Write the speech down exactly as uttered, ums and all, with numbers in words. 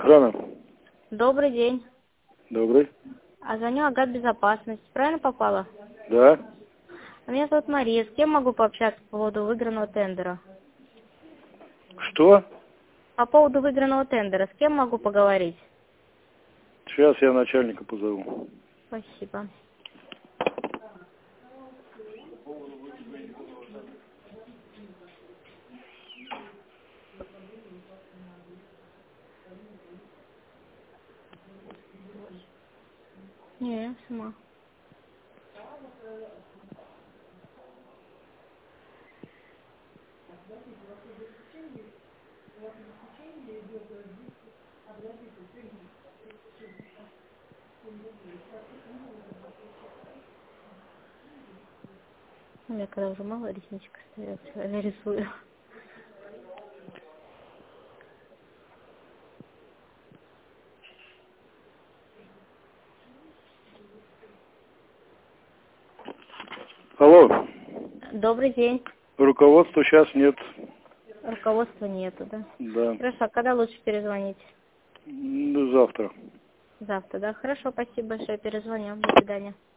Охрана. Добрый день. Добрый. А звоню Агат Безопасность. Правильно попала? Да. Меня зовут Мария. С кем могу пообщаться по поводу выигранного тендера? Что? По поводу выигранного тендера. С кем могу поговорить? Сейчас я начальника позову. Спасибо. Не, я сама. У меня когда уже мало ресничек остается, я рисую. Алло. Добрый день. Руководства сейчас нет. Руководства нету, да? Да. Хорошо, а когда лучше перезвонить? Ну, завтра. Завтра, да? Хорошо, спасибо большое, перезвоню. До свидания.